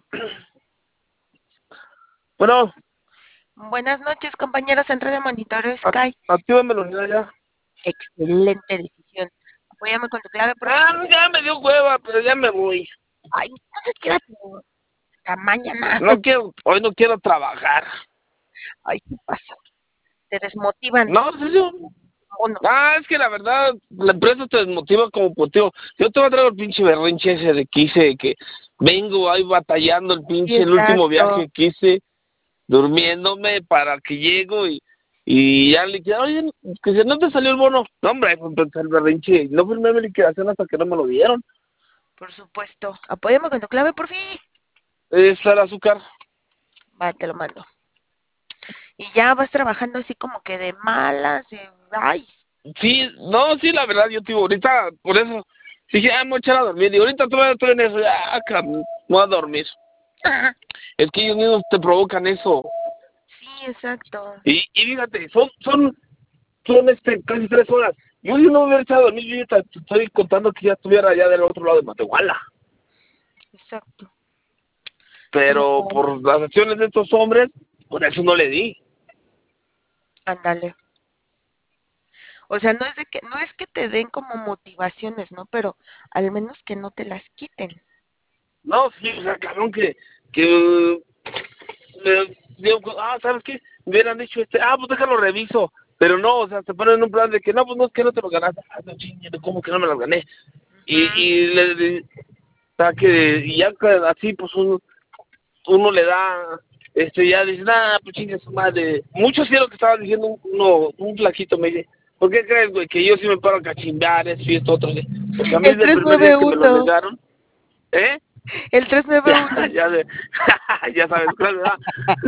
Bueno, Buenas noches, compañeros. Centro de Monitoreo Sky. actívame la unidad ya. Excelente decisión. Apóyame con tu clave, por favor. Ya me dio hueva, pero ya me voy. Ay, entonces quédate hasta mañana. No quiero, hoy no quiero trabajar. Ay, ¿qué pasa? Te desmotivan. No, sí, sí. Mono. Es que la verdad, la empresa te desmotiva como motivo. Yo te voy a traer el pinche berrinche ese de que hice, que vengo ahí batallando Sí, el último exacto. viaje que hice, durmiéndome para que llego y ya le quedé, oye, que si no te salió el bono. No, hombre, pues el berrinche, no firmé mi liquidación hasta que no me lo dieron. Por supuesto. Apóyame con tu clave, por fin. Es el azúcar. Va, te lo mando. Y ya vas trabajando así como que de malas. Ay. Sí, no, sí, la verdad, yo, tío, ahorita, por eso, dije, me voy a echar a dormir. Y ahorita todavía estoy en eso, ya, cabrón, me voy a dormir. Es que ellos mismos te provocan eso. Sí, exacto. Y fíjate, son casi 3 horas. Yo si no me hubiera echado a dormir, yo ya te estoy contando que ya estuviera allá del otro lado de Matehuala. Exacto. Pero No, por las acciones de estos hombres, por eso no le di. ándale. O sea, no es que te den como motivaciones, ¿no? Pero al menos que no te las quiten. No, sí, o sea, cabrón, que digo, ¿sabes qué? Me hubieran dicho pues déjalo reviso. Pero no, o sea, se ponen en un plan de que no, pues no es que no te lo ganaste. No chingue, ¿cómo que no me las gané? Ujú. O sea, y ya así, pues uno le da, ya dice, pues chingue su madre. Mucho sí lo que estaba diciendo un flaquito me dice, ¿por qué crees, güey, que yo sí me paro a cachimbear, esto y esto otro? Porque a mí El desde el primer día que me lo 391. negaron, ¿eh? El 391. Ya, ya sabes cuál, ¿verdad?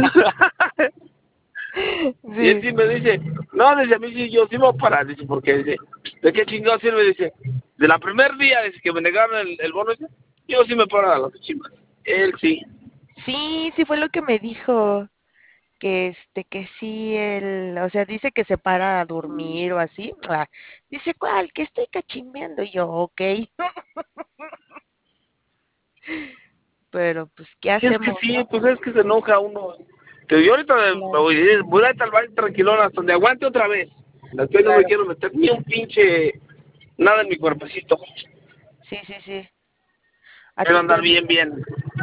Y él Sí. sí me dice, no, desde a mí sí, yo sí me voy a parar, dice, porque dice, ¿de qué chingado sirve? Dice, de la primer día, dice, que me negaron el bono, dice, yo sí me paro a las chimbas. Él sí. Sí, sí fue lo que me dijo. Que sí, o sea, dice que se para a dormir o así. Dice, ¿cuál? Que estoy cachimbeando. Y yo, ok. Pero, pues, ¿qué Y es que hacemos, sí, no? pues es que se enoja uno. Pero yo ahorita me Claro. voy a ir al baño tranquilón hasta donde aguante otra vez. Después no me Claro. quiero meter ni un pinche nada en mi cuerpecito. Sí, sí, sí. A Quiero tu andar cuerpo. bien, bien.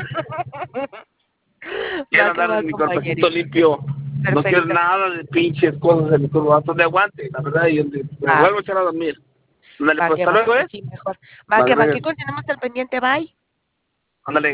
Va Quiero que andar va, en mi cuerpecito compañerito. limpio. No quiero Perfecto. nada de pinches cosas en mi cuerpo. Hasta donde aguante, la verdad. Y donde me Va, vuelvo a echar a dormir. Ándale, va pues que hasta va. luego, ¿eh? Así mejor. Va Vale, que va. venga. Que continuemos al pendiente. Bye. Ándale.